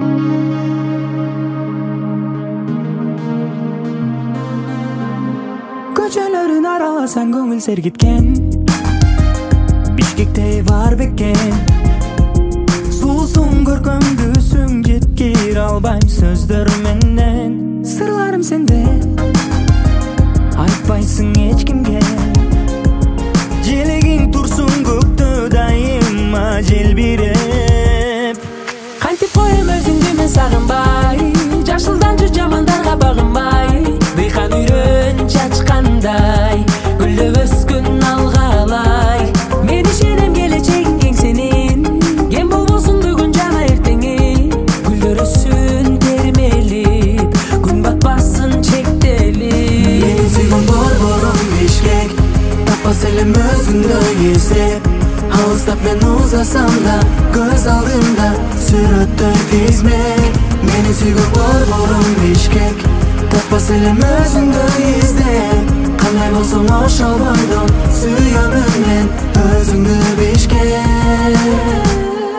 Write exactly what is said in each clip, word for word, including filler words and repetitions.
Көчөлөрүн араласаң көңүл сергиткен Бишкекте бар бекен Суусуң көркөмдүүсүң жеткире албайм сөздөр менен Сырларым сенде айтпайсың эч кимге Желегиң турсун көктө дайыма желбиреп Кантип коем өзүңдү мен сагынбай Жашылдан жу жамандарга багынбай Дыйкан үйрөн чачкандай гүлдөп өскөн алгалай Мен ишенем келечегиң кең сенин Кем болбосун бүгүн жана эртеңи Гүлдөр өссүн термелип күн батпасын чектелип Менин сүйгөн борборум Бишкек таппас элем өзүңдөй эстеп Алыстап мен узасам да көз алдымда сүрөттөй тизмек Менин сүйгөн борборум Бишкек таппас элем өзүңдөй издеп Кандай болсоң ошол бойдон сүйөмүн мен өзүңдү Бишкек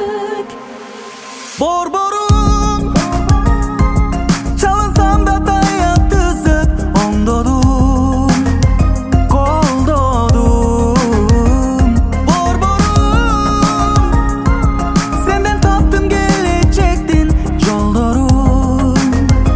Борборум чалынсам да таяк түзүп оңдодум колдодум Борборум сенден таптым келечектин жолдорун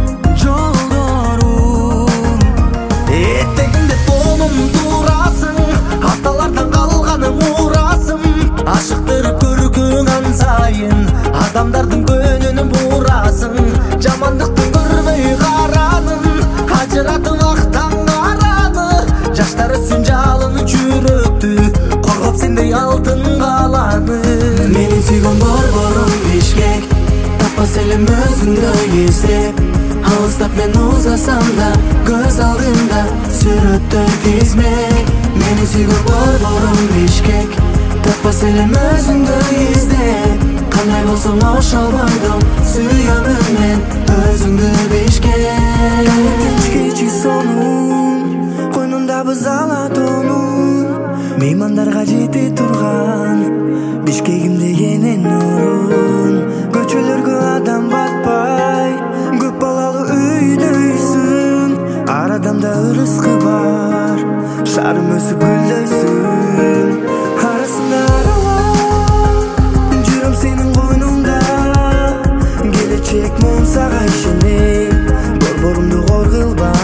жолдорун Этегимде тонум турасың аталардан калганым урасым Ашыктырып көркүң ан сайын адамдардын көнүнүн бурасың Жамандыктын көрбөй каранын ажыратып актан караны Жаштар өссүн жалыны жүрөктү коргоп сендей алтын каланы Менин сүйгөн борборум Бишкек таппас элем өзүңдөй эстеп Алыстап мен узасам да көз алдымда сүрөттөй тизмек Менин сүйгөн борборум Бишкек таппас элем өзүңдөй издеп Кандай болсоң ошол бойдон сүйөмүн мен өзүңдү Бишкек Кички сонун койнунда бызала тонун Меймандарга жете турган Бишкегим деген нурун Көчөлөргө адам батпай көп балалуу үйдөйсүң Ар адамда ырыскы бар шарым өсүп гүлдөйсүң Арасында аралап жүрөм сенин койнуңда Келечек мун сага ишенем борборумду кор кылба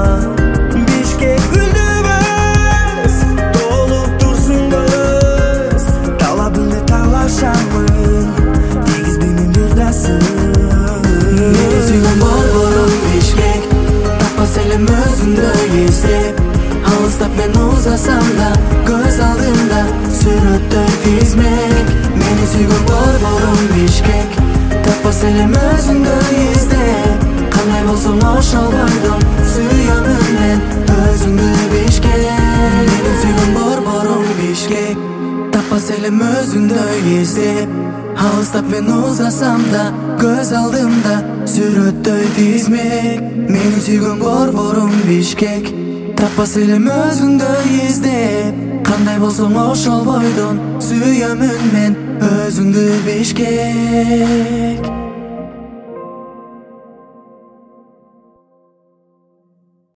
Бишкек гүлдөбөс толуп турсун көз талабыңды талашамын тийгизбеймин бир да сын Менин сүйгөн борборум Бишкек таппас элем өзүңдөй эстеп Алыстап мен узасам да көз алдымда сүрөттөй тизмек Менин сүйгөн борборум Бишкек таппас элем өзүңдөй издеп Кандай болсоң ошол бойдон сүйөмүн мен өзүңдү Бишкек Менин сүйгөн борборум Бишкек таппас элем өзүңдөй эстеп Алыстап мен узасам да көз алдымда сүрөттөй тизмек Менин сүйгөн борборум Бишкек таппас элем өзүңдөй издеп Кандай болсоң ошол бойдон сүйөмүн мен өзүңдү Бишкек